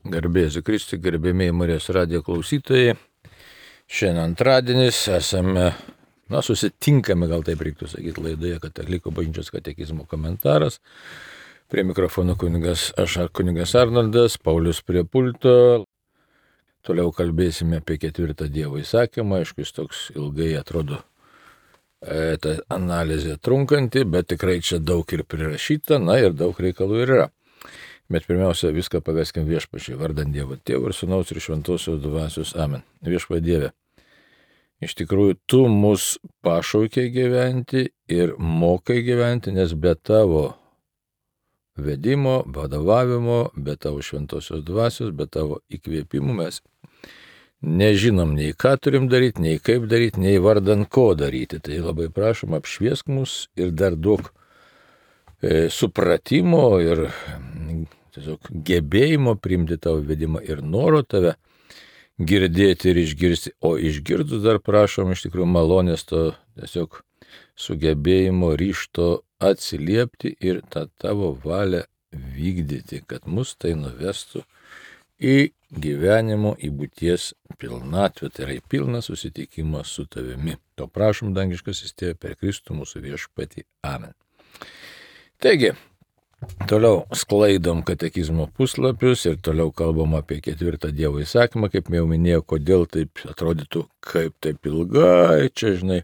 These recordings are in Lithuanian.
Garbėsiu Kristui, gerbėmiai Marijos radijo klausytojai. Šiandien antradienis, susitinkame, gal taip reiktų sakyti, laidoje Katalikų bažnyčios katekizmo komentaras. Prie mikrofono kunigas Arnoldas, Paulius prie pulto. Toliau kalbėsime apie 4 Dievo įsakymą. Aišku, jis toks ilgai atrodo ta analizė trunkanti, bet tikrai čia daug ir prirašyta, ir daug reikalų ir yra. Bet pirmiausia, viską paveskim Viešpačiui, vardant Dievo Tėvo ir Sūnaus ir Šventosios Dvasios. Amen. Viešpatie Dieve, iš tikrųjų, Tu mus pašaukei gyventi ir mokai gyventi, nes be Tavo vedimo, vadovavimo, be Tavo Šventosios Dvasios, be Tavo įkvėpimų mes nežinom nei ką turim daryti, nei kaip daryti, nei vardant ko daryti. Tai labai prašom, apšviesk mus ir dar duok supratimo ir tiesiog gebėjimo priimti Tavo vedimą ir noro Tave girdėti ir išgirsti, o išgirdus dar prašom iš tikrųjų malonės to tiesiog sugebėjimo, ryžto atsiliepti ir tą Tavo valią vykdyti, kad mus tai nuvestų į gyvenimo, į būties pilnatvę, tai yra į pilną susitikimą su Tavimi. To prašom, dangiškasis Tėve, per Kristų mūsų Viešpatį. Amen. Taigi, toliau sklaidom katekizmo puslapius ir toliau kalbam apie 4 Dievo įsakymą, kaip jau minėjau, kodėl taip atrodytų, kaip taip ilgai, čia žinai.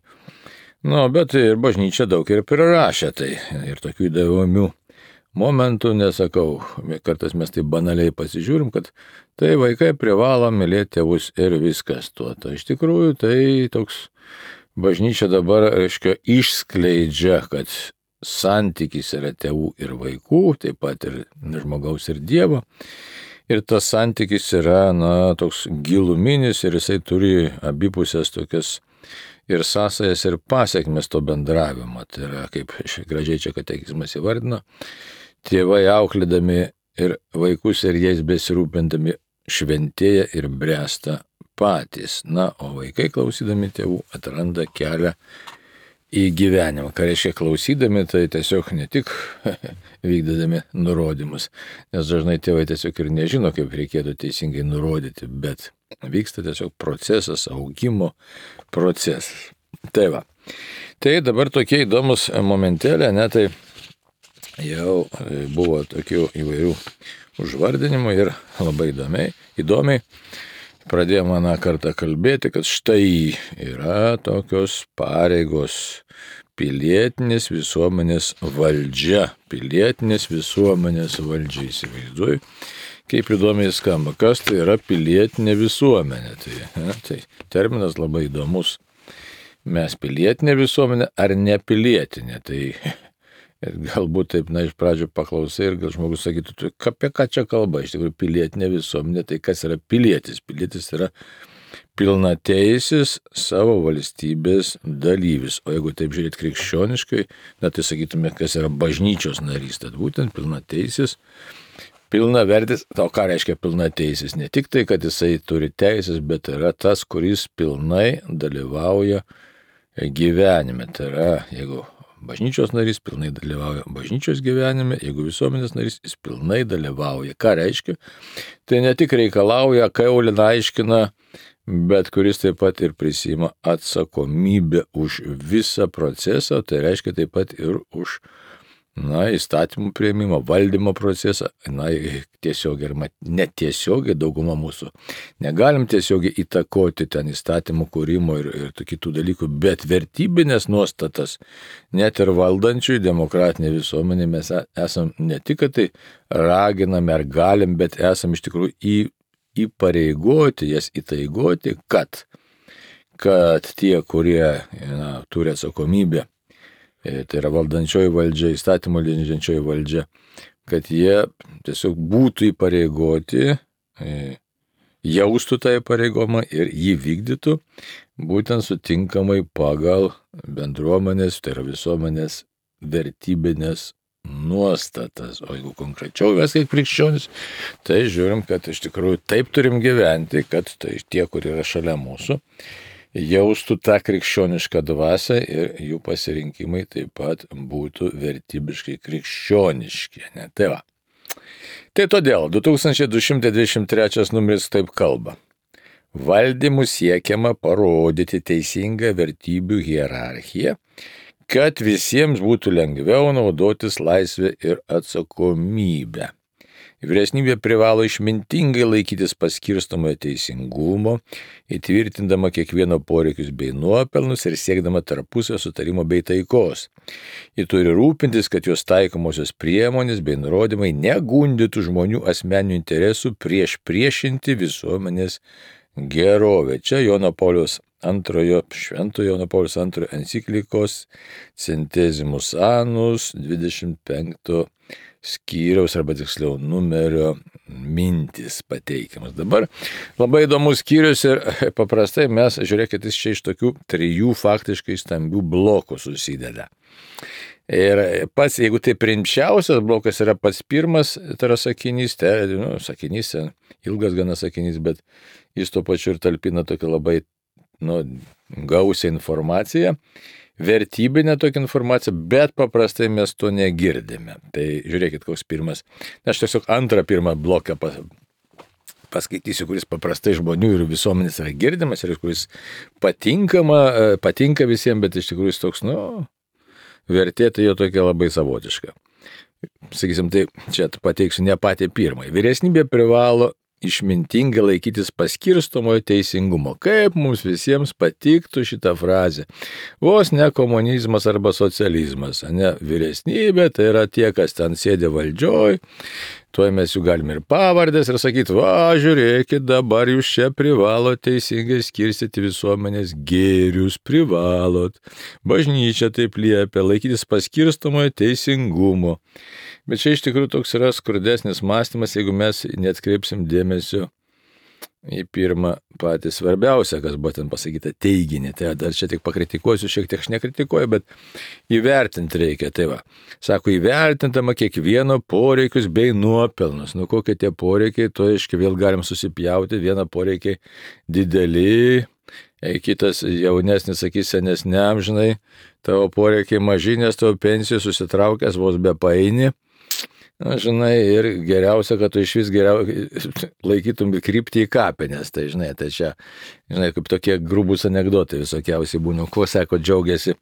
Bet ir bažnyčia daug ir prirašė, tai ir tokių įdomių momentų, nesakau, kartais mes taip banaliai pasižiūrim, kad tai vaikai privalo mylėti tėvus ir viskas tuo. Tai iš tikrųjų tai toks bažnyčia dabar, išskleidžia, kad santykis yra tėvų ir vaikų, taip pat ir žmogaus ir Dievo. Ir tas santykis yra, toks giluminis ir jisai turi abipusės tokias ir sąsajas ir pasiekmes to bendravimo. Tai yra, kaip gražiai čia katekizmas įvardino, tėvai auklėdami ir vaikus ir jais besirūpindami šventėja ir bręsta patys. O vaikai klausydami tėvų atranda kelią į gyvenimą. Ką reiškia klausydami, tai tiesiog ne tik vykdydami nurodymus, nes dažnai tėvai tiesiog ir nežino, kaip reikėtų teisingai nurodyti, bet vyksta tiesiog procesas, augimo procesas. Tai va. Tai dabar tokie įdomus momentėlė, tai jau buvo tokių įvairių užvardinimų ir labai įdomiai. Pradėjome aną kartą kalbėti, kad štai yra tokios pareigos pilietinės visuomenės valdžia. Pilietinės visuomenės valdžia, įsivaizduoju, kaip įdomiai skamba. Kas tai yra pilietinė visuomenė? Tai terminas labai įdomus. Mes pilietinė visuomenė ar nepilietinė? Tai galbūt taip, iš pradžio paklausai ir gal žmogus sakytų, apie ką čia kalba, iš tikrųjų pilietinė visuomenė, tai kas yra pilietis? Pilietis yra pilnateisis savo valstybės dalyvis, o jeigu taip žiūrėt krikščioniškai, tai sakytume, kas yra bažnyčios narys, tad būtent pilnateisis, pilnavertis, o ką reiškia pilnateisis? Ne tik tai, kad jisai turi teisės, bet yra tas, kuris pilnai dalyvauja gyvenime, tai yra, jeigu bažnyčios narys pilnai dalyvauja bažnyčios gyvenime, jeigu visuomenės narys, jis pilnai dalyvauja. Ką reiškia? Tai ne tik reikalauja, kaulina, aiškina, bet kuris taip pat ir prisiima atsakomybę už visą procesą, tai reiškia taip pat ir už įstatymų priėmimo, valdymo procesą, tiesiogiai ir netiesiogiai dauguma mūsų. Negalim tiesiogiai įtakoti ten įstatymų kūrimo ir kitų dalykų, bet vertybinės nuostatas, net ir valdančiųjų demokratinė visuomenė, mes esam ne tik, kad tai raginame ar galim, bet esam iš tikrųjų įpareigoti, jas įtaigoti, kad tie, kurie turi atsakomybę, tai yra valdančioji valdžia, įstatymų leidžiančioji valdžia, kad jie tiesiog būtų įpareigoti, jaustų tą įpareigomą ir jį vykdytų, būtent sutinkamai pagal bendruomenės, tai yra visuomenės vertybinės nuostatas. O jeigu konkrečiau mes kaip krikščionis, tai žiūrim, kad iš tikrųjų taip turim gyventi, kad tai tie, kurie yra šalia mūsų, jaustų tą krikščionišką dvasią ir jų pasirinkimai taip pat būtų vertybiškai krikščioniški. Tai va. Tai todėl 2223 numeris taip kalba. Valdymu siekiama parodyti teisingą vertybių hierarchiją, kad visiems būtų lengviau naudotis laisvę ir atsakomybę. Vyresnybė privalo išmintingai laikytis paskirstomojo teisingumo, įtvirtindama kiekvieno poreikius bei nuopelnus ir siekdama tarpusio sutarimo bei taikos. Ji turi rūpintis, kad jos taikomosios priemonės bei nurodymai negundytų žmonių asmeninių interesų priešinti visuomenės gerovę. Čia Jono Pauliaus Šventojo Jono Pauliaus II enciklikos Centesimus Annus 25 skyriaus arba tiksliau numerio mintis pateikiamas. Dabar labai įdomus skyrius ir paprastai mes, žiūrėkit, jis čia iš tokių 3 faktiškai stambių blokų susideda. Ir pats, jeigu tai rimčiausias blokas yra pats pirmas, tai yra sakinys, sakinys, ilgas gana sakinys, bet jis tuo pačiu ir talpina tokią labai gausią informaciją, vertybinę tokią informaciją, bet paprastai mes to negirdime. Tai žiūrėkit, koks pirmas. Aš tiesiog pirmą bloką paskaitysiu, kuris paprastai žmonių ir visuomenės yra girdimas ir kuris patinka visiems, bet iš tikrųjų jis toks, vertė tai jo tokia labai savotiška. Sakysim, tai čia pateiksiu ne patį pirmąjį. Vyresnybė privalo išmintingai laikytis paskirstomojo teisingumo. Kaip mums visiems patiktų šitą frazę. Vos ne komunizmas arba socializmas, ne vyresnybė, tai yra tie, kas ten sėdė valdžioj, tuoj mes jų galime ir pavardės ir sakyti, žiūrėkit, dabar jūs čia privalot teisingai skirstyti visuomenės gėrius, privalot. Bažnyčia taip liepia, laikytis paskirstomojo teisingumo. Bet čia iš tikrųjų toks yra skurdesnis mąstymas, jeigu mes neatkreipsim dėmesio į pirmą patį svarbiausią, kas buvo ten pasakyta, teiginį. Tai dar čia tik pakritikuosiu, šiek tiek aš nekritikuoju, bet įvertinti reikia. Tai va, sako, įvertintama kiekvieno poreikius bei nuopelnus. Kokie tie poreikiai, to aiškiai vėl galim susipjauti. Viena poreikiai dideli, kitas jaunesnis, sakys, senesniam, žinai, tavo poreikiai maži, nes tavo pensijos susitraukęs vos be paini. Žinai, ir geriausia, kad tu iš vis laikytum kryptį į kapines. Tai žinai, tai čia, kaip tokie grubus anekdotai visokiausiai būna. Kuo, sako, džiaugiasi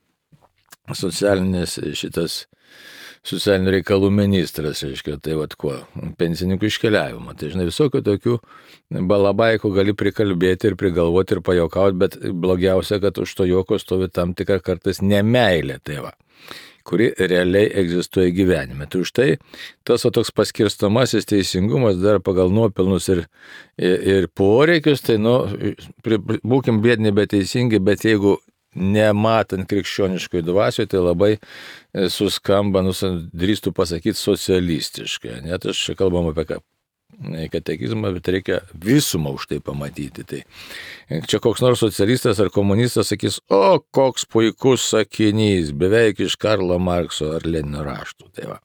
socialinių reikalų ministras, reiškia, tai kuo, pensininkų iškeliavimo. Tai žinai, visokių tokių balabaikų gali prikalbėti ir prigalvoti ir pajokauti, bet blogiausia, kad už to joko stovi tam tikra kartais nemeilė, tai va, kuri realiai egzistuoja gyvenime. Tai už tai tas toks paskirstomasis teisingumas dar pagal nuopelnus ir poreikius, tai būkim biedni, bet teisingi, bet jeigu nematant krikščioniškoj dvasioje, tai labai suskamba, drįstų pasakyti, socialistiškai. Net aš kalbam apie katekizmą, bet reikia visumą už tai pamatyti. Tai čia koks nors socialistas ar komunistas sakys, koks puikus sakinys, beveik iš Karlo Markso ar Lenino raštų. Tai va.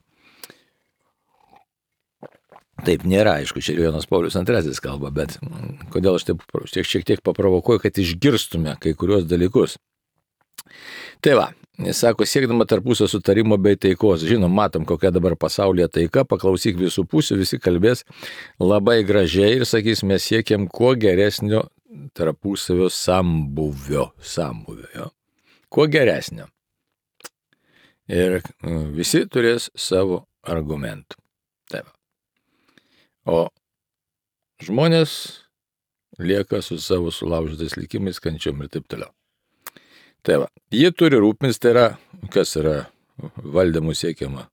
Taip nėra, aišku, čia Jonas Paulius II kalba, bet kodėl aš taip šiek tiek paprovokuoju, kad išgirstume kai kurios dalykus. Tai va, jis sako, siekdama tarpusio sutarimo bei taikos. Žinom, matom, kokia dabar pasaulyje taika, paklausyk visų pusių, visi kalbės labai gražiai ir sakys, mes siekiam kuo geresnio tarpusavio sambuvio. Kuo geresnio. Ir visi turės savo argumentų. Taip. O žmonės lieka su savo sulaužytais likimais, kančiom ir taip toliau. Tai va, jie turi rūpintis, tai yra, kas yra valdymų siekiama,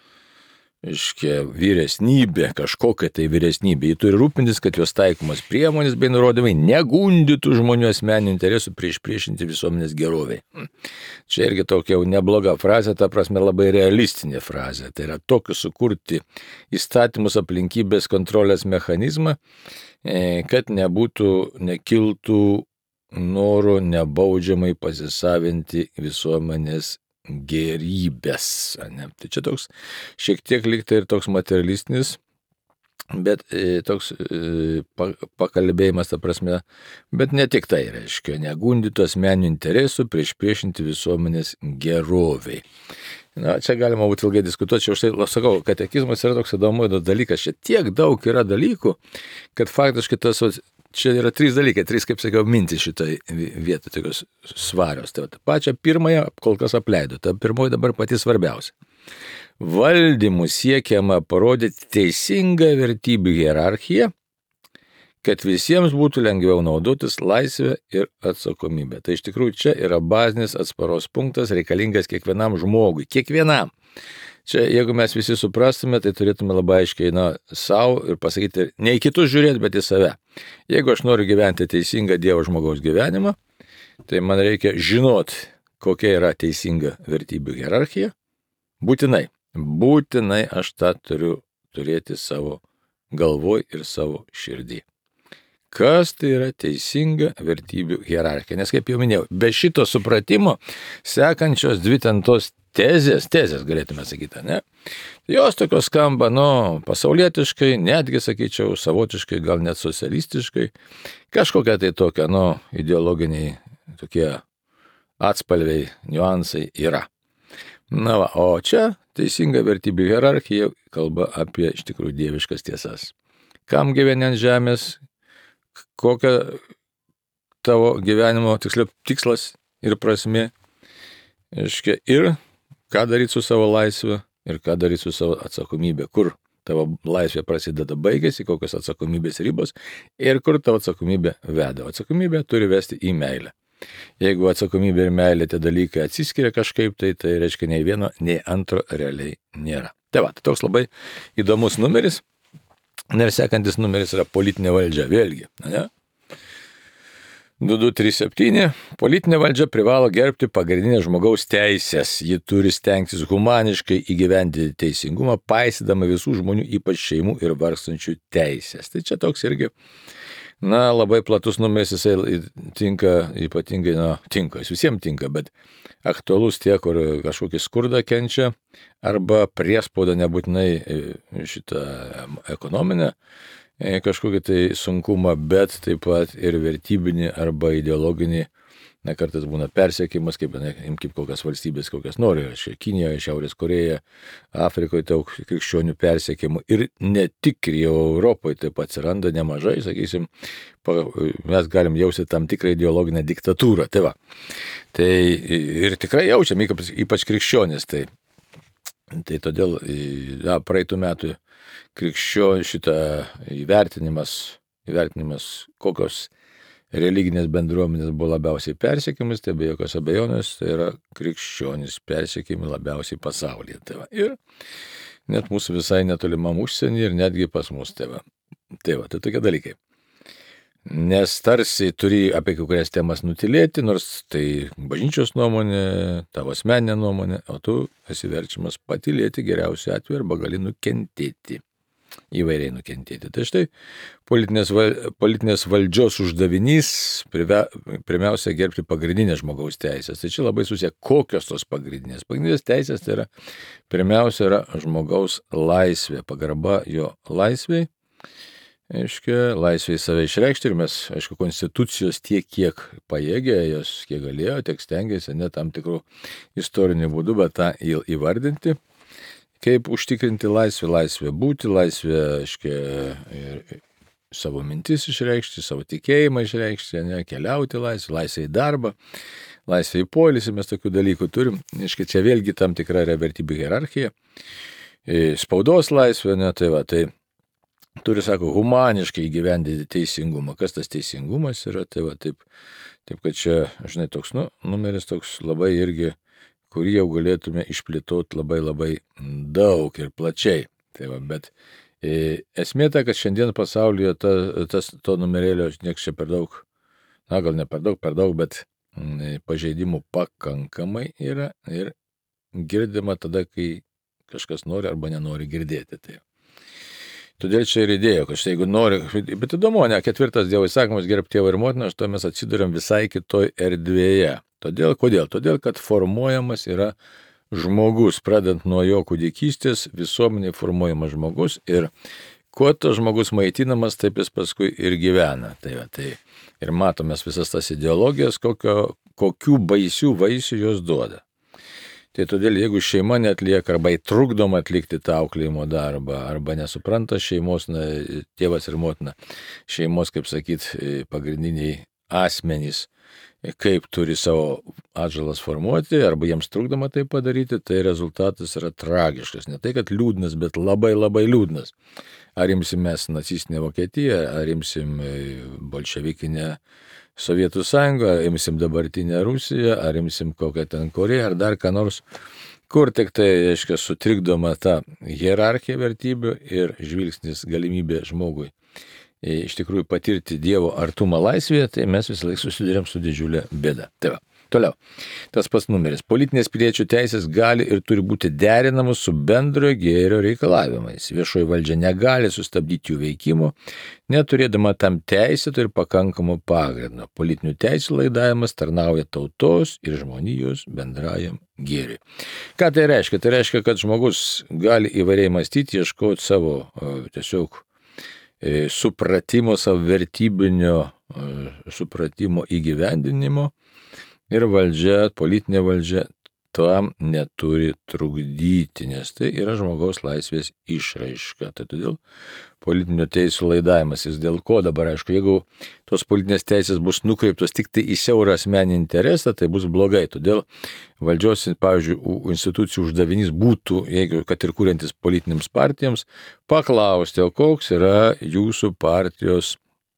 vyresnybė, kažkokia tai vyresnybė. Jie turi rūpintis, kad jos taikomas priemonės bei nurodymai negundytų žmonių asmeninių interesų priešinti visuomenės geroviai. Čia irgi tokia jau nebloga frazė, ta prasme labai realistinė frazė. Tai yra tokiu sukurti įstatymus aplinkybės kontrolės mechanizmą, kad nekiltų noro nebaudžiamai pasisavinti visuomenės gerybės. Ne? Tai čia toks šiek tiek lyg tai ir toks materialistinis Bet toks pakalbėjimas, ta prasme, bet ne tik tai reiškia, negundytų asmeninių interesų priešinti visuomenės geroviai. Na, čia galima būtų ilgai diskutuoti, čia už tai sakau, katekizmas yra toks įdomus dalykas, čia tiek daug yra dalykų, kad faktiškai čia yra 3 dalykai, 3, kaip sakiau, mintys šitai vietai, tokios svarios. Tai pačią pirmąją kol kas apleido, ta pirmoji dabar pati svarbiausia. Valdymu siekiama parodyti teisingą vertybių hierarchiją, kad visiems būtų lengviau naudotis laisvę ir atsakomybę. Tai iš tikrųjų čia yra bazinis atsparos punktas reikalingas kiekvienam žmogui. Kiekvienam. Čia jeigu mes visi suprastume, tai turėtume labai aiškiai savo ir pasakyti, ne į kitus žiūrėti, bet į save. Jeigu aš noriu gyventi teisingą Dievo žmogaus gyvenimą, tai man reikia žinoti, kokia yra teisinga vertybių hierarchija. Būtinai aš tą turiu turėti savo galvoj ir savo širdį. Kas tai yra teisinga vertybių hierarchija? Nes kaip jau minėjau, be šito supratimo sekančios 2 tentos tezės galėtume sakyti, ne? Jos tokios skamba, pasaulietiškai, netgi, sakyčiau, savotiškai, gal net socialistiškai, kažkokia tai tokia, ideologiniai tokie atspalviai, niuansai yra. O čia teisinga vertybių hierarchija kalba apie iš tikrųjų dieviškas tiesas. Kam gyveni ant žemės, kokia tavo gyvenimo tikslas ir prasmė, ir ką daryti su savo laisvė, ir ką daryti su savo atsakomybė, kur tavo laisvė prasideda, baigėsi, kokios atsakomybės ribos ir kur tavo atsakomybė veda. Atsakomybė turi vesti į meilę. Jeigu atsakomybė ir meilė tie dalykai atsiskiria kažkaip, tai reiškia nei vieno, nei antro realiai nėra. Tai toks labai įdomus numeris. Ir sekantis numeris yra politinė valdžia. Vėlgi, ne? 2237. Politinė valdžia privalo gerbti pagrindinės žmogaus teisės. Ji turi stengtis humaniškai įgyvendinti teisingumą, paisydama visų žmonių, ypač šeimų ir vargstančių teisės. Tai čia toks irgi, labai platus numeris, jisai tinka, ypatingai, jis visiems tinka, bet aktualus tie, kur kažkokį skurdą kenčia, arba priespaudą nebūtinai šitą ekonominę kažkokį tai sunkumą, bet taip pat ir vertybinį arba ideologinį, kartais būna persiekimas, kaip kokias valstybės, kokias nori, Kinijoje, Šiaurės Koreja, Afrikoje daug krikščionių persiekimų ir ne tik ir jau Europoje taip atsiranda nemažai, sakysim, mes galim jausti tam tikrą ideologinę diktatūrą. Tai ir tikrai jaučiam, ypač krikščionys. Tai todėl praeitų metų krikščionių šitą įvertinimas, kokios religinės bendruomenės buvo labiausiai persiekiamas, tai be jokios abejonės, tai yra krikščionys persiekimi labiausiai pasaulyje. Ir net mūsų visai netolimam užsienį ir netgi pas mus. Tai tokie dalykai. Nes tarsi turi apie kai kurias temas nutilėti, nors tai bažnyčios nuomonė, tavo asmeninė nuomonė, o tu esi verčiamas patylėti geriausiu atveju arba gali nukentėti. Įvairiai nukentėti. Tai štai politinės valdžios uždavinys pirmiausia gerbti pagrindinės žmogaus teisės. Tai čia labai susiję, kokios tos pagrindinės. Pagrindinės teisės tai yra pirmiausia yra žmogaus laisvė, pagarba jo laisvei, laisvei save išreikšti ir mes, konstitucijos tiek, kiek pajėgė, jos kiek galėjo, tiek stengiasi, ne tam tikrų istorinių būdų, bet tą įvardinti. Kaip užtikrinti laisvę būti, laisvę, ir savo mintis išreikšti, savo tikėjimą išreikšti, keliauti laisvę į darbą, laisvę į poilsį, mes tokių dalykų turim. Čia vėlgi tam tikra yra vertybių hierarchija, spaudos laisvė, tai turi, humaniškai įgyvendinti teisingumą. Kas tas teisingumas yra, taip kad čia, toks, numeris toks labai irgi, kurį jau galėtume išplėtoti labai daug ir plačiai. Bet esmė ta, kad šiandien pasaulyje to numerėlio nieks čia per daug, gal ne per daug, bet pažeidimų pakankamai yra ir girdima tada, kai kažkas nori arba nenori girdėti. Todėl čia ir idėja, kad jeigu nori, bet įdomu, 4 Dievo įsakymas gerbti tėvą ir motiną, štai mes atsiduriam visai kitoj erdvėje. Kodėl? Todėl, kad formuojamas yra žmogus, pradant nuo jo kūdikystės, visuomeniai formuojamas žmogus ir kuo tas žmogus maitinamas, taip jis paskui ir gyvena. Tai ir matomės visas tas ideologijas, kokių baisių vaisių jos duoda. Tai todėl, jeigu šeima netlieka arba trukdoma atlikti tą auklėjimo darbą, arba nesupranta šeimos, tėvas ir motina, šeimos, kaip sakyt, pagrindiniai asmenys, kaip turi savo atžalas formuoti, arba jiems trukdoma tai padaryti, tai rezultatas yra tragiškas. Ne tai, kad liūdnas, bet labai labai liūdnas. Ar imsim mes nacistinę Vokietiją, ar imsim bolševikinę Sovietų sąjungą, ar imsim dabartinę Rusiją, ar imsim kokią ten Koreją, ar dar ką nors, kur tik tai, aiškiai, sutrikdoma ta hierarchija vertybių ir žvilgsnis galimybė žmogui iš tikrųjų patirti Dievo artumą laisvėje, tai mes visą laiką susidurėm su didžiulė bėda. Tai va, toliau. Tas pats numeris. Politinės piliečių teisės gali ir turi būti derinamos su bendrojo gėrio reikalavimais. Viešoji valdžia negali sustabdyti jų veikimo, neturėdama tam teisėto ir pakankamo pagrindo. Politinių teisų laidavimas tarnauja tautos ir žmonijos bendrajam gėriui. Ką tai reiškia? Tai reiškia, kad žmogus gali įvairiai mąstyti, ieškoti savo tiesiog supratimo, savo vertybinio supratimo įgyvendinimo ir valdžia, politinė valdžia tam neturi trukdyti, nes tai yra žmogaus laisvės išraiška. Tai todėl politinių teisų laidavimas, jis dėl ko dabar, aišku, jeigu tos politinės teisės bus nukreiptos tik tai į siaurą asmeninį interesą, tai bus blogai. Todėl valdžios, pavyzdžiui, institucijų uždavinys būtų, jeigu kad ir kuriantis politinėms partijoms, paklausti, o koks yra jūsų partijos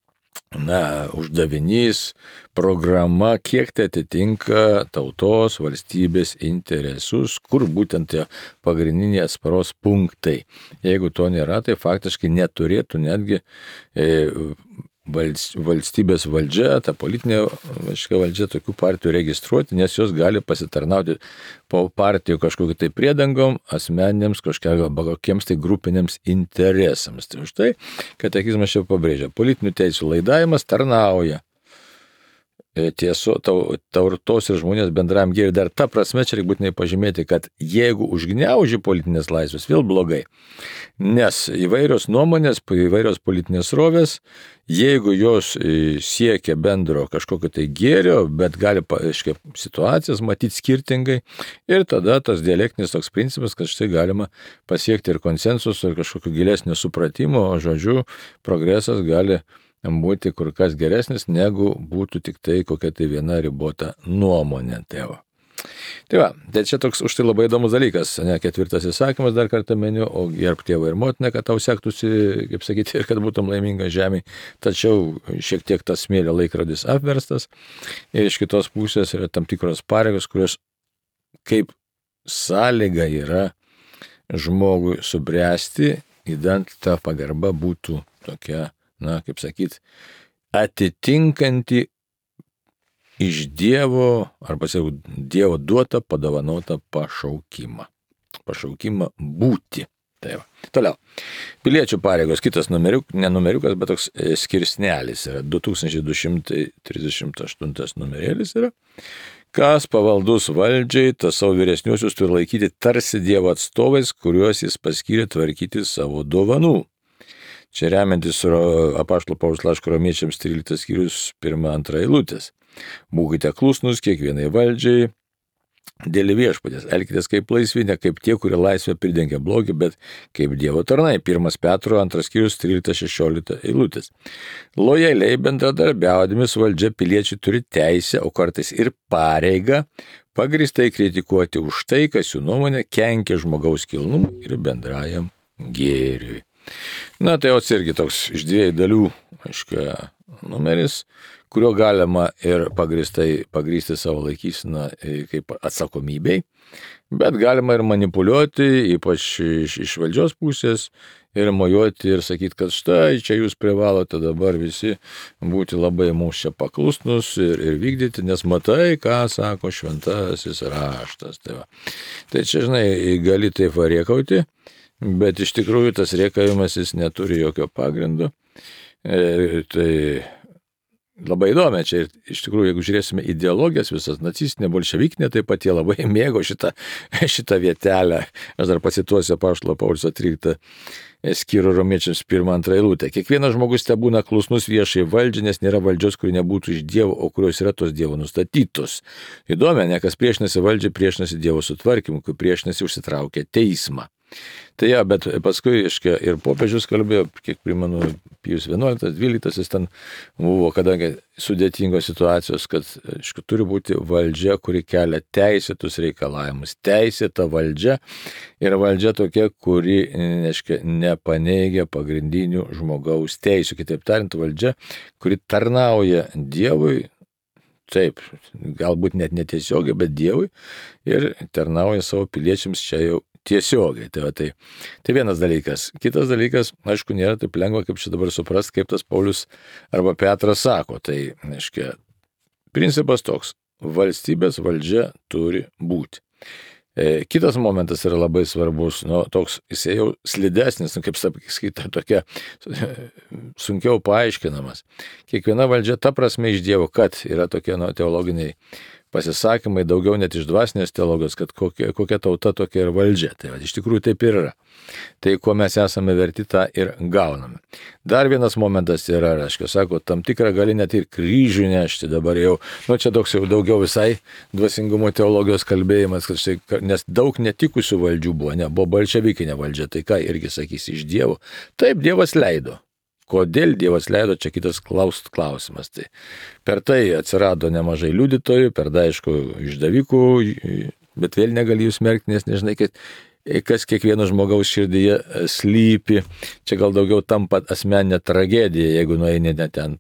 uždavinys, programa, kiek tai atitinka tautos, valstybės interesus, kur būtent tie pagrindiniai atsparos punktai. Jeigu to nėra, tai faktiškai neturėtų netgi valstybės valdžia, ta politinė valdžia tokių partijų registruoti, nes jos gali pasitarnauti po partijų kažkokiu tai priedangom, asmeniniams kokiems tai grupiniams interesams. Tai už tai katekizmas čia pabrėžia, politinių teisų laidavimas tarnauja tautos ir žmonės bendram gėriui. Dar ta prasme čia reikia būtinai pažymėti, kad jeigu užgniauži politinės laisvės, vėl blogai. Nes įvairios nuomonės, įvairios politinės srovės, jeigu jos siekia bendro kažkokio tai gėrio, bet gali situacijas matyti skirtingai, ir tada tas dialektinis toks principas, kad štai galima pasiekti ir konsensusą, ir kažkokio gilesnio supratimo, o žodžiu, progresas gali būti kur kas geresnis, negu būtų tik tai kokia tai viena ribota nuomonė tėvo. Tai va, tai čia toks už tai labai įdomus dalykas, ne, 4 įsakymas dar kartą miniu, o gerbk tėvą ir motiną, kad tau sektųsi, kaip sakyti, ir kad būtum laimingas žemėje, tačiau šiek tiek tas smėlio laikrodis apverstas, ir iš kitos pusės yra tam tikros pareigos, kurios kaip sąlyga yra žmogui subręsti, idant ta pagarba būtų tokia, kaip sakyt, atitinkanti iš Dievo, arba Dievo duotą, padovanotą pašaukimą. Pašaukimą būti. Tai va. Toliau. Piliečių pareigos, kitas ne numeriukas, bet toks skirsnelis yra. 2238 numerėlis yra. Kas pavaldus valdžiai, tas savo vyresniuosius turi laikyti tarsi Dievo atstovais, kuriuos jis paskyrė tvarkyti savo dovanų. Čia remiantis apaštalo Pauliaus laiško Romiečiams 13 skyrius 1-2 eilutės. Būkite klusnūs kiekvienai valdžiai dėl viešpaties. Elkitės kaip laisvi, ne kaip tie, kurie laisvę pridengia blogį, bet kaip Dievo tarnai. 1 Petro 2 skyrius 13-16 eilutės. Lojaliai bendradarbiaudami su valdžia piliečiai turi teisę, o kartais ir pareigą, pagrįstai kritikuoti už tai, kas jų nuomonė kenkia žmogaus kilnumui ir bendrajam gėriui. Tai jau irgi toks iš 2 dalių, numeris, kurio galima ir pagrįsti savo laikyseną kaip atsakomybei, bet galima ir manipuliuoti, ypač iš valdžios pusės, ir mojuoti ir sakyti, kad štai čia jūs privalote dabar visi būti labai mums čia paklusnus ir vykdyti, nes matai, ką sako šventasis raštas. Tai čia, gali taip rėkauti, bet iš tikrųjų tas rėkavimas jis neturi jokio pagrindo. Tai labai įdomi čia ir iš tikrųjų, jeigu žiūrėsime ideologijas, visas nacistinė, bolševikinė, taip pat jie labai mėgo šitą vietelę. Aš dar pacituosiu apaštalo Pauliaus 13 skyrių Romiečiams 1-2 eilutę. Kiekvienas žmogus te būna klusnus viešai valdžiai, nes nėra valdžios, kuri nebūtų iš Dievo, o kurios yra tos Dievo nustatytos. Įdomi, ne kas priešinasi valdžiai, priešinasi Dievo sutvarkymu, kai priešinasi užsitraukia teismą. Tai ja, bet paskui, aiškiai, ir popiežius kalbėjo, kiek primenu, Pijus 11, 12, jis ten buvo, kadangi sudėtingos situacijos, kad, aiškiai, turi būti valdžia, kuri kelia teisėtus reikalavimus. Teisėta valdžia ir valdžia tokia, kuri, aiškiai, nepaneigia pagrindinių žmogaus teisių. Kitaip tariant, valdžia, kuri tarnauja Dievui, taip, galbūt net netiesiogiai, bet Dievui ir tarnauja savo piliečiams čia jau tiesiogiai. Tai vienas dalykas. Kitas dalykas, aišku, nėra taip lengva, kaip čia dabar suprast, kaip tas Paulius arba Petras sako. Tai, aiškiai, principas toks. Valstybės valdžia turi būti. Kitas momentas yra labai svarbus, toks, jisai jau slidesnis, kaip skaita, tokia sunkiau paaiškinamas. Kiekviena valdžia ta prasme iš Dievo, kad yra tokie teologiniai pasisakymai, daugiau net iš dvasinės teologijos, kad kokia tauta tokia ir valdžia. Tai iš tikrųjų taip ir yra. Tai kuo mes esame verti, tą ir gauname. Dar vienas momentas yra, reiškia, sako, tam tikrą gali net ir kryžių nešti dabar jau. Čia toks jau daugiau visai dvasingumo teologijos kalbėjimas, kad štai, nes daug netikusių valdžių buvo bolševikinė valdžia, tai ką irgi sakys iš Dievo. Taip, Dievas leido. Kodėl Dievas leido, čia kitas klausimas. Tai per tai atsirado nemažai liudytojų, per aišku išdavikų, bet vėl negali jų smerkti, nes nežinai, kas kiekvieno žmogaus širdyje slypi. Čia gal daugiau tampa asmeninė tragedija, jeigu nueini ne ten.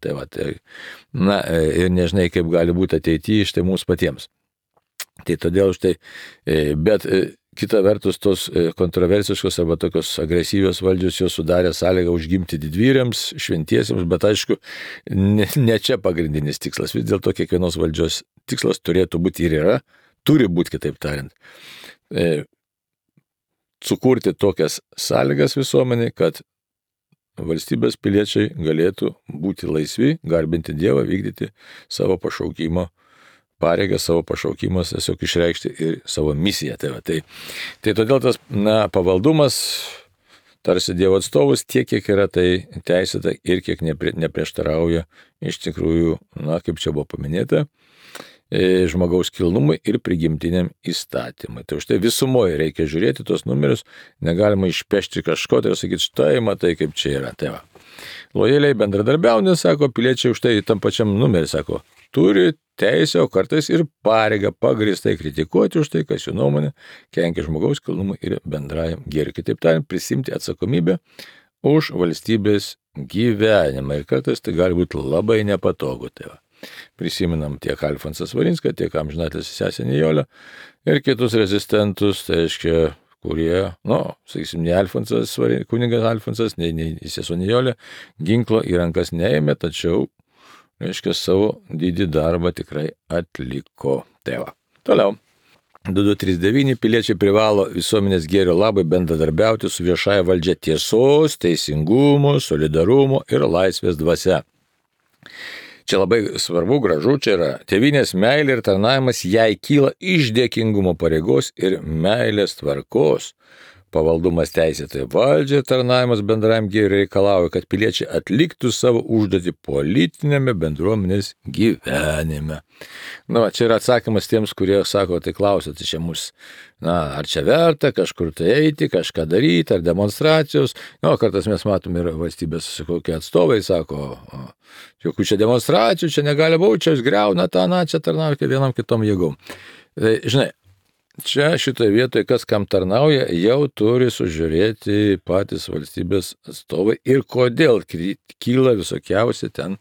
Ir nežinai, kaip gali būti ateityje štai mums patiems. Tai todėl štai, bet kita vertus, tos kontroversiškos arba tokios agresyvios valdžios jos sudarė sąlygą užgimti didvyriams, šventiesiems, bet aišku, ne čia pagrindinis tikslas. Vis dėlto kiekvienos valdžios tikslas turėtų būti ir yra, turi būti, kitaip tariant, sukurti tokias sąlygas visuomenį, kad valstybės piliečiai galėtų būti laisvi, garbinti Dievą, vykdyti savo pašaukimo pareigą, savo pašaukimas, tiesiog išreikšti ir savo misiją. Tai todėl tas pavaldumas tarsi Dievo atstovus tiek, kiek yra tai teisėta ir kiek neprieštarauja iš tikrųjų, kaip čia buvo paminėta, žmogaus kilnumui ir prigimtiniam įstatymui. Tai už tai visumoje reikia žiūrėti tos numerius, negalima išpešti kažko ir sakyti, štai matai, kaip čia yra. Tai va. Lojaliai bendradarbiaujant, sako, piliečiai už tai tam pačiam numerį, sako, turi teisę, o kartais ir pareigą pagrįstai kritikuoti už tai, kas jų nuomonė kenkia žmogaus kilnumui ir bendrajam gėriui. Kitaip tariant, prisimti atsakomybę už valstybės gyvenimą. Ir kartais tai gali būti labai nepatogu. Tai va. Prisiminam tiek Alfonsą Svarinską, tiek amžinatilsį sesę Nijolę ir kitus rezistentus, tai reiškia, kurie, sakysim, ne kunigas Alfonsas, nei sesuo Nijolė ginklo į rankas neėmė, tačiau reiškia, savo didį darbą tikrai atliko. Tai va. Toliau. 2239 piliečiai privalo visuomenės gėrio labai bendradarbiauti su viešąja valdžia tiesos, teisingumo, solidarumo ir laisvės dvasia. Čia labai svarbu, gražu, čia yra tėvynės meilė ir tarnavimas jai kyla iš dėkingumo pareigos ir meilės tvarkos. Pavaldumas teisėtai valdžiai ir tarnavimas bendrajam gėriui reikalauja, kad piliečiai atliktų savo užduotį politinėme bendruomenės gyvenime. Čia yra atsakymas tiems, kurie sako, tai klausėte čia mus, ar čia verta kažkur tai eiti, kažką daryti, ar demonstracijos. Kartais mes matom ir valstybės kokie atstovai sako, jokių čia demonstracijų, čia negali būti, čia jūs griauna tą, čia tarnaukite vienam kitom jėgom. Tai, žinai, čia šitoje vietoje, kas kam tarnauja, jau turi sužiūrėti patys valstybės atstovai ir kodėl kyla visokiausi ten,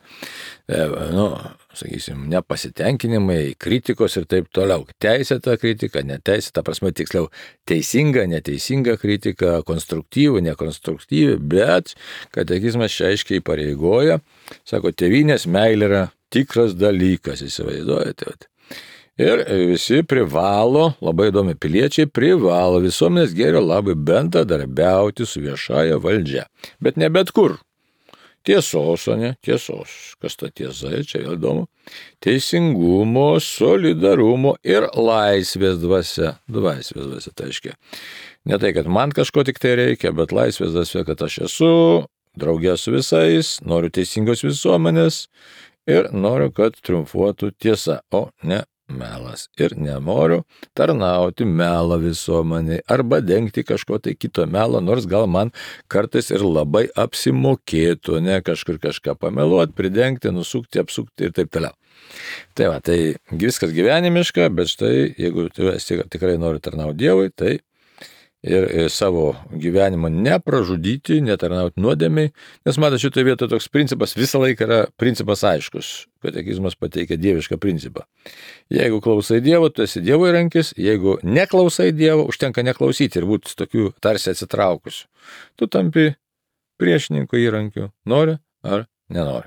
sakysim, nepasitenkinimai, kritikos ir taip toliau. Teisėta kritika, neteisėta, prasme, tiksliau, teisinga, neteisinga kritika, konstruktyvi, nekonstruktyvi, bet katekizmas čia aiškiai pareigoja, sako, tėvynės meilė yra tikras dalykas, įsivaizduojate. Ir visi privalo, labai įdomi piliečiai, privalo visuomenės gėrio labai bendradarbiauti su viešąja valdžia. Bet ne bet kur. tiesos, o ne tiesos. Kas ta tiesa, čia vėl įdomu. Teisingumo, solidarumo ir laisvės dvasia. Laisvės dvasia, tai reiškia. Ne tai, kad man kažko tik tai reikia, bet laisvės dvasia, kad aš esu draugė su visais, noriu teisingos visuomenės ir noriu, kad triumfuotų tiesa, o ne melas. Ir nenoriu tarnauti melą visuomeniai arba dengti kažko tai kito melo, nors gal man kartais ir labai apsimokėtų, ne kažkur kažką pameluoti, pridengti, nusukti, apsukti ir taip toliau. Tai va, tai viskas gyvenimiška, bet štai, jeigu tu tikrai nori tarnauti Dievui, tai ir savo gyvenimą nepražudyti, netarnauti nuodėmiai, nes matai, šitoje vietoje toks principas visą laiką yra principas aiškus. Katekizmas pateikia dievišką principą. Jeigu klausai Dievo, tu esi Dievo įrankis, jeigu neklausai Dievo, užtenka neklausyti ir būti tokių tarsi atsitraukusių. Tu tampi priešininkų įrankiu, nori ar nenori.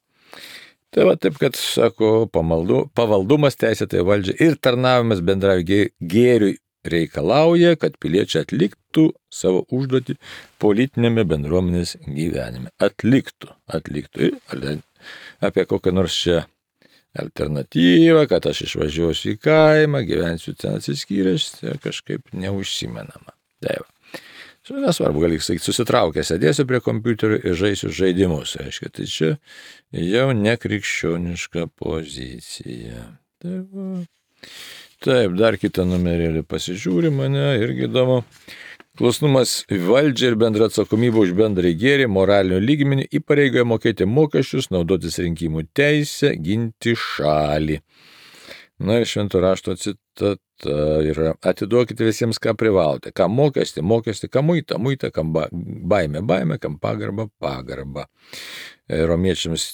Tai va taip, kad, sako, pavaldumas teisėtai valdžiai ir tarnavimas bendrai gėriui reikalauja, kad piliečiai atliktų savo užduotį politinėme bendruomenės gyvenime. Atliktų. Ir apie kokią nors čia alternatyvą, kad aš išvažiuosiu į kaimą, gyvensiu ten atsiskyręs, kažkaip neužsimenama. Tai va. Nesvarbu, gali sakyti, susitraukęs, sėdėsiu prie kompiuterio ir žaisiu žaidimus. Reiškia, tai čia jau nekrikščioniška pozicija. Tai va. Taip, dar kitą numerėlį pasižiūri mane, irgi įdomu. Klusnumas valdžiai ir bendra atsakomybė už bendrąjį gėrį, moralinių lygmenį įpareigoja mokėti mokesčius, naudotis rinkimų teisę, ginti šalį. Na ir švento rašto citata yra: atiduokite visiems, ką privalote. Kam mokestį, kam muitą, kam baimę, kam pagarbą. Romiečiams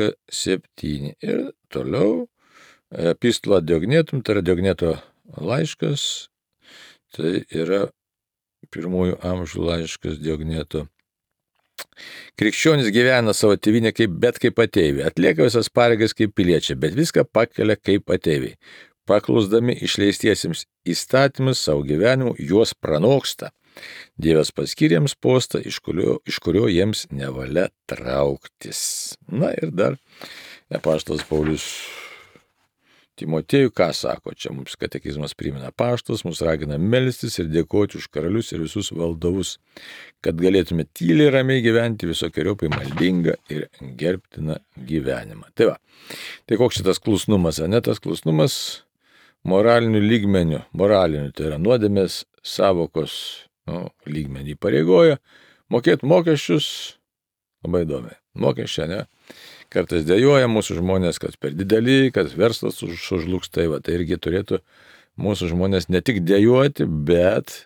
13:7. Ir toliau. Epistola Diognetum, tai yra Diogneto laiškas, tai yra pirmųjų amžių laiškas Diogneto. Krikščionis gyvena savo tėvynę bet kaip ateiviai, atlieka visas pareigas kaip piliečiai, bet viską pakelia kaip ateiviai. Paklusdami išleistiesiems įstatymus savo gyvenimu, juos pranoksta. Dievas paskyrė jiems postą, iš kurio jiems nevalia trauktis. Na ir dar apaštalas Paulius Timotėjų, ką sako, čia mums katekizmas primena, apaštalas mus ragina melstis ir dėkoti už karalius ir visus valdovus, kad galėtume tyliai ramiai gyventi visokiojopai maldingą ir gerbtiną gyvenimą. Tai va, tai koks šitas klusnumas, ne tas klusnumas moralinių lygmenių, tai yra nuodėmės savokos lygmenį įpareigoja, mokėti mokesčius, labai įdomi, mokesčiai, ne? Kartais dėjoja mūsų žmonės, kad per dideli, kad verslas sužlugs, tai irgi turėtų mūsų žmonės ne tik dėjuoti, bet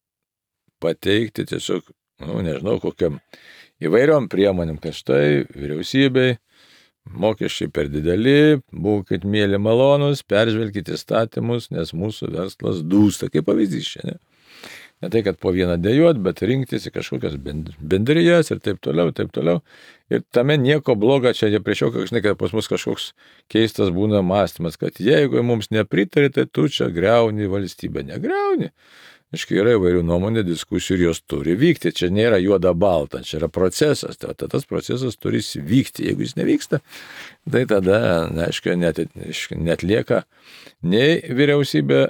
pateikti tiesiog, nežinau, kokiam įvairiom priemonėm, kad štai vyriausybei mokesčiai per dideli, būkit mėly malonus, peržvelkite įstatymus, nes mūsų verslas dūsta, kaip pavyzdys šiandien. Ne tai, kad po vieną dėjuot, bet rinktis į kažkokias bendrijas ir taip toliau. Ir tame nieko bloga, čia prieš jau, žinai, kad pas mus kažkoks keistas būna mąstymas, kad jeigu mums nepritari, tai tu čia griauni valstybę. Negriauni. Aiškiai, yra įvairių nuomonė, diskusijų ir jos turi vykti. Čia nėra juoda balta, čia yra procesas. Tai tas procesas turi vykti. Jeigu jis nevyksta, tai tada, aiškiai, netlieka nei vyriausybė,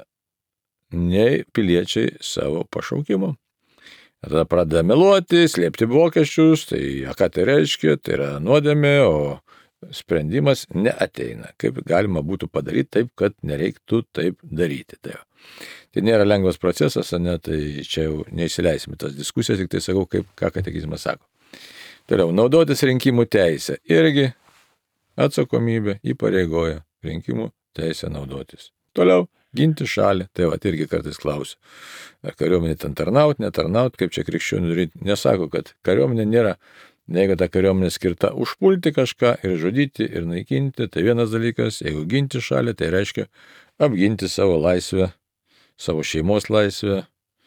nei piliečiai savo pašaukimo. Tada pradeda meluoti, slėpti mokesčius, tai ką tai reiškia, tai yra nuodėmė, o sprendimas neateina. Kaip galima būtų padaryti taip, kad nereiktų taip daryti. Tai nėra lengvas procesas, ne, tai čia jau neįsileisime tas diskusijas, tik tai sakau, ką katekizmas sako. Toliau, naudotis rinkimų teisę. Irgi atsakomybė įpareigoja rinkimų teisę naudotis. Toliau, ginti šalį. Tai irgi kartais klausiu, ar kariuomenė ten tarnaut, netarnaut, kaip čia krikščionių daryti. Nesako, kad kariuomenė nėra, jeigu ta kariuomenė skirta užpulti kažką ir žudyti ir naikinti, tai vienas dalykas, jeigu ginti šalį, tai reiškia apginti savo laisvę, savo šeimos laisvę,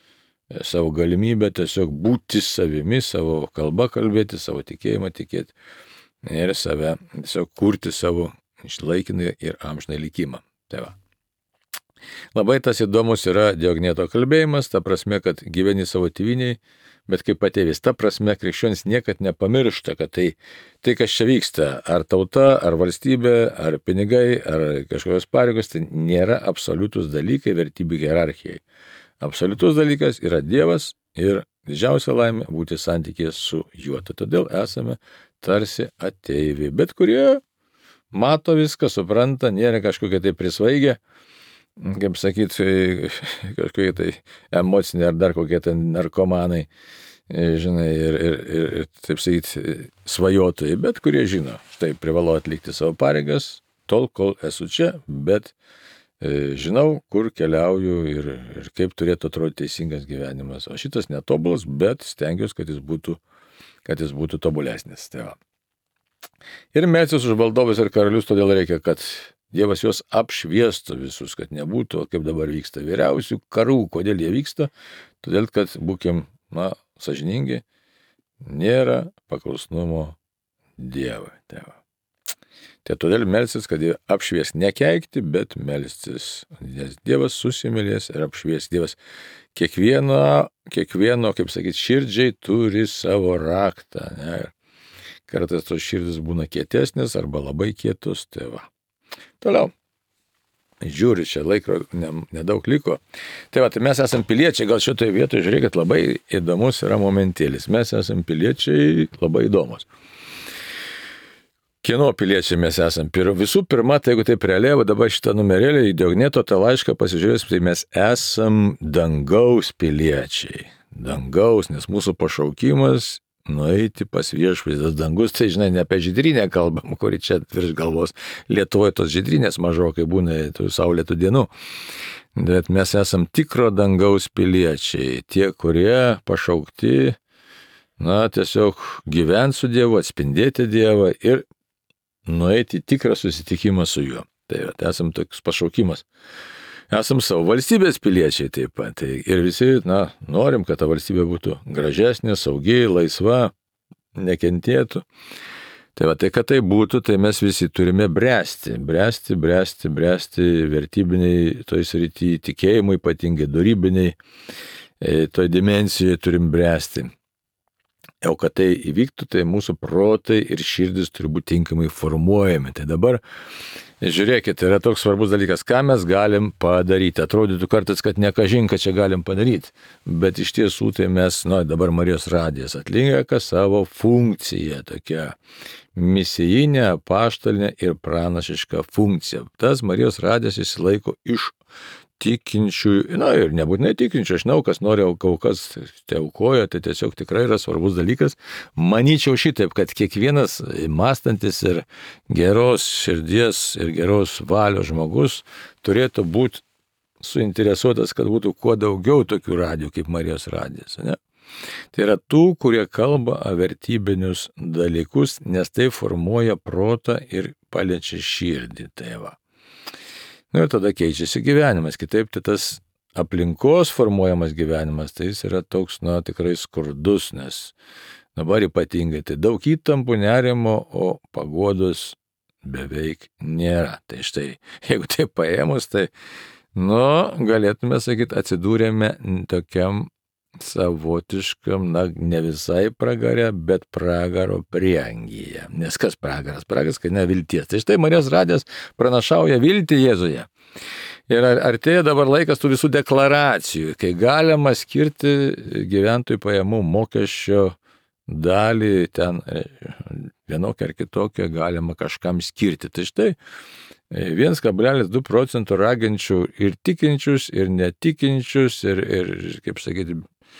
savo galimybę tiesiog būti savimi, savo kalbą kalbėti, savo tikėjimą tikėti ir save tiesiog kurti savo išlaikinai ir amžinai likimą. Tai va. Labai tas įdomus yra Diogneto kalbėjimas, ta prasme, kad gyveni savo tėvyniai, bet kaip patėvis. Ta prasme, krikščionis niekad nepamiršta, kad tai, kas čia vyksta, ar tauta, ar valstybė, ar pinigai, ar kažkokios pareigos, tai nėra absoliutus dalykai vertybių hierarchijai. Absoliutus dalykas yra Dievas ir didžiausia laimė būti santykėje su juo. Todėl esame tarsi ateiviai, bet kurie mato viską, supranta, nėra kažkokie tai prisvaigę, kaip sakyti, kažkokie tai emociniai ar dar kokie tai narkomanai, žinai, ir taip sakyti, svajotojai, bet kurie žino, štai privalau atlikti savo pareigas, tol, kol esu čia, bet žinau, kur keliauju ir kaip turėtų atrodyti teisingas gyvenimas. O šitas netobulas, bet stengiuosi, kad jis būtų tobulesnis. Tai va. Ir melsis už valdovus ir karalius, todėl reikia, kad Dievas juos apšviestų visus, kad nebūtų, kaip dabar vyksta, vyriausių karų. Kodėl jie vyksta? Todėl, kad būkim, sąžiningi, nėra paklusnumo Dievui. Tai va. Tai todėl melsis, kad jie apšvies, nekeikti, bet melstis. Nes Dievas susimylės ir apšvies. Dievas kiekvieno, kaip sakyti, širdžiai turi savo raktą. Ne? Kartais tos širdis būna kietesnės arba labai kietus. Tai va. Toliau. Žiūri, čia laiko nedaug liko. Tai va, tai mes esam piliečiai, gal šitoje vietoje, žiūrėkit, labai įdomus yra momentėlis. Mes esam piliečiai labai įdomus. Kieno piliečiai mes esam? Visų pirma, tai jeigu taip realiai, dabar šitą numerėlį į Diogneto tą laišką pasižiūrės, tai mes esam dangaus piliečiai. Dangaus, nes mūsų pašaukimas nueiti pas viešpatį. Tas dangus, tai žinai, ne apie žydrynę kalbam, kuri čia virš galvos. Lietuvoje tos žydrynės mažokai būna tų saulėtų dienų. Bet mes esam tikro dangaus piliečiai. Tie, kurie pašaukti, tiesiog gyventi su Dievu, atspindėti Dievą ir nueiti tikrą susitikimą su juo. Tai esam toks pašaukimas. Esam savo valstybės piliečiai taip pat. Tai ir visi, norim, kad ta valstybė būtų gražesnė, saugi, laisva, nekentėtų. Tai kad tai būtų, tai mes visi turime bręsti vertybiniai toj srity, tikėjimui, ypatingai dorybiniai, toj dimensijoje turim bręsti. O kad tai įvyktų, tai mūsų protai ir širdis turi būti tinkamai formuojami. Tai dabar, žiūrėkit, yra toks svarbus dalykas, ką mes galim padaryti. Atrodytų kartais, kad nekažin, ką čia galim padaryti. Bet iš tiesų, tai mes, dabar Marijos radijas atlieka savo funkciją, tokia misijinė, apaštalinė ir pranašiška funkcija. Tas Marijos radijas išsilaiko iš tikinčių, ir nebūtinai tikinčių, aš žinau, kas nori aukas, tai aukoja, tai tiesiog tikrai yra svarbus dalykas. Manyčiau šitaip, kad kiekvienas mąstantis ir geros širdies ir geros valios žmogus turėtų būti suinteresuotas, kad būtų kuo daugiau tokių radijų kaip Marijos radijas. Ne? Tai yra tų, kurie kalba vertybinius dalykus, nes tai formuoja protą ir paliečia širdį. Tai va. Ir tada keičiasi gyvenimas. Kitaip, tai tas aplinkos formuojamas gyvenimas, tai jis yra toks, tikrai skurdus, nes dabar ypatingai tai daug įtampų, nerimo, o paguodos beveik nėra. Tai štai, jeigu tai paėmus, tai, galėtume sakyti, atsidūrėme tokiam savotiškam, ne visai pragare, bet pragaro prieangyje. Nes kas pragaras? Pragaras, kai nevilties. Tai štai Marijos radijas pranašauja viltį Jėzuje. Ir artėja dabar laikas tų visų deklaracijų, kai galima skirti gyventojų pajamų mokesčio dalį, ten vienokią ar kitokią galima kažkam skirti. Tai štai 1,2 procentų raginčių ir tikinčius, ir netikinčius, ir kaip sakyti,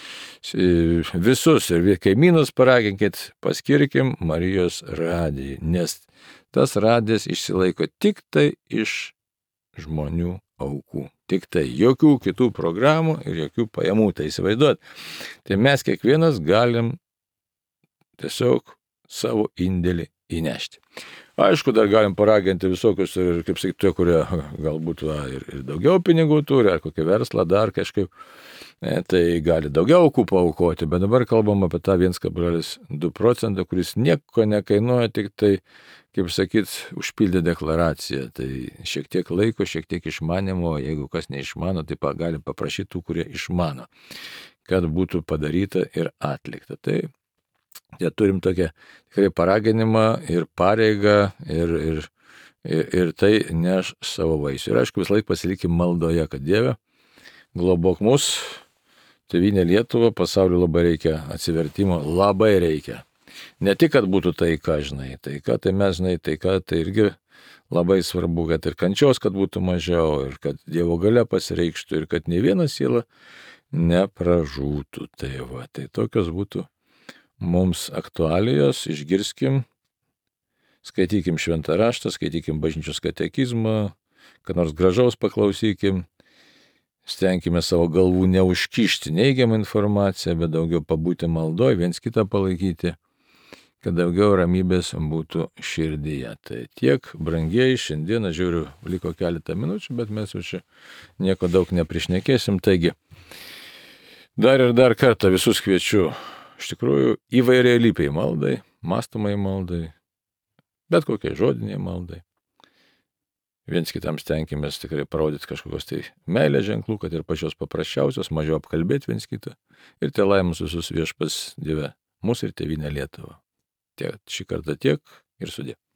visus, ir kaimynus paraginkit, paskirkim Marijos radijai, nes tas radijas išsilaiko tik tai iš žmonių aukų. Tik tai, jokių kitų programų ir jokių pajamų, tai įsivaizduot. Tai mes kiekvienas galim tiesiog savo indėlį įnešti. Aišku, dar galim paraginti visokius, ir, kaip sakyti, tie, kurie galbūt ir daugiau pinigų turi, ar kokį verslą dar kažkaip, tai gali daugiau aukų paaukoti, bet dabar kalbam apie tą 1,2 procentą, kuris nieko nekainuoja, tik tai, kaip sakyti, užpildė deklaraciją. Tai šiek tiek laiko, šiek tiek išmanimo, jeigu kas neišmano, tai gali paprašyti tų, kurie išmano. kad būtų padaryta ir atlikta. Tai turim tokią tikrai paraginimą ir pareigą ir tai neš savo vaisių. Ir aišku, visą laiką pasilikim maldoje, kad Dieve, globok mus, tėvynė Lietuva, pasauliu labai reikia atsivertimo, labai reikia. Ne tik, kad būtų taika, žinai, taika, tai mes, žinai, taika, tai irgi labai svarbu, kad ir kančios, kad būtų mažiau, ir kad Dievo galia pasireikštų, ir kad nei viena siela nepražūtų. Tai va, tai tokios būtų mums aktualijos, išgirskim, skaitykim šventą raštą, skaitykim bažnyčios katekizmą, kad nors gražaus paklausykim, stenkime savo galvų neužkišti neigiamą informaciją, bet daugiau pabūti maldoj, viens kitą palaikyti, kad daugiau ramybės būtų širdyje. Tai tiek, brangieji, šiandieną žiūriu, liko keletą minučių, bet mes jau čia nieko daug neprišnekėsim. Taigi, dar ir dar kartą visus kviečiu, iš tikrųjų, įvairiai lypiai maldai, mąstomai maldai, bet kokiai žodiniai maldai. Viens kitam stenkimės tikrai parodyti kažkokios tai meilės ženklų, kad ir pačios paprasčiausios, mažiau apkalbėti viens kitą. Ir te laimus visus Viešpats Dieve, mūsų ir tėvynę Lietuvą. Šį kartą tiek ir sudie.